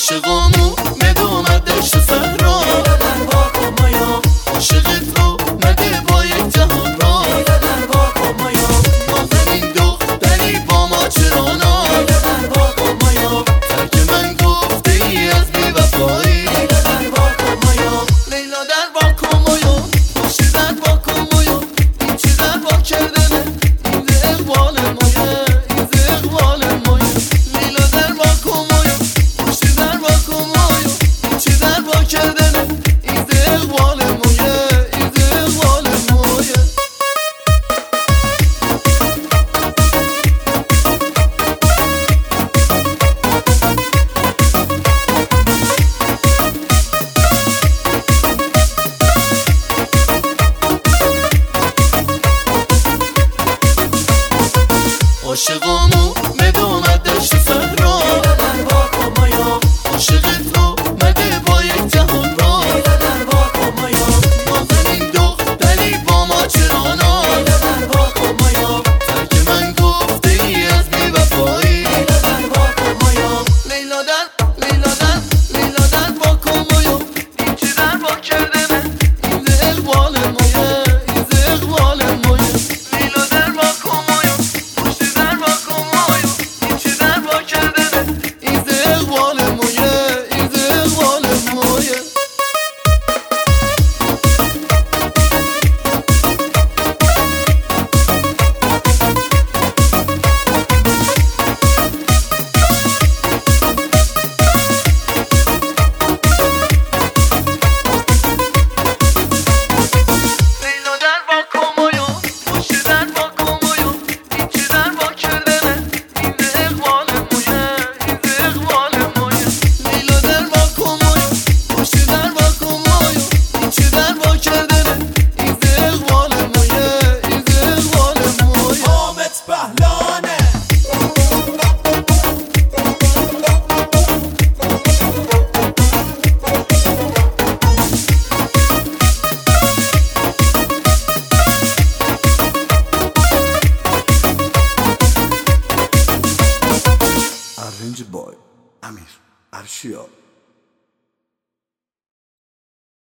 عاشقامو مدومد دشت صحرا در واقع مایا عاشقت رو مده با یک جهان را در واقع مایا نازنین دختری با ما چرانا در واقع مایا ترک من گفته ای از بی‌وفایی در واقع مایا لیلا در واقع مایا خوشی در واقع مایا این چی در واقع کردنه این ده اقبال مایه این ده اقبال مایه لیلا در واقع مایا خوشی در واقع مایا این چی در واقع کردنه این ده اقبال مایه این ده اقبال مایه عاشقامو مدومد دشت صحرا در واقع مایا عاشقت رو مده با یک جهان را در واقع مایا نازنین دختری با ما چرانا در واقع مایا ترک من گفته ای از بی‌وفایی در واقع مایا لیلا در واقع مایا این چی در واقع کردنه این ده اقبال مایه این ده اقبال مایه لیلا در واقع مایا خوشی در واقع مایا این چی در واقع کردنه این ده اقبال مایه این ده اقبال مایه لیلا در واقع مایا خوشی در واقع مایا این چی در واقع کردنه این ده اقبال مایه این ده اقبال مایه لیلا در واقع مایا خوشی در واقع مایا این چی در واقع کردنه این ده اقبال مایه این ده اقبال مایه حامد پهلانه Arrange boy Amir Arshia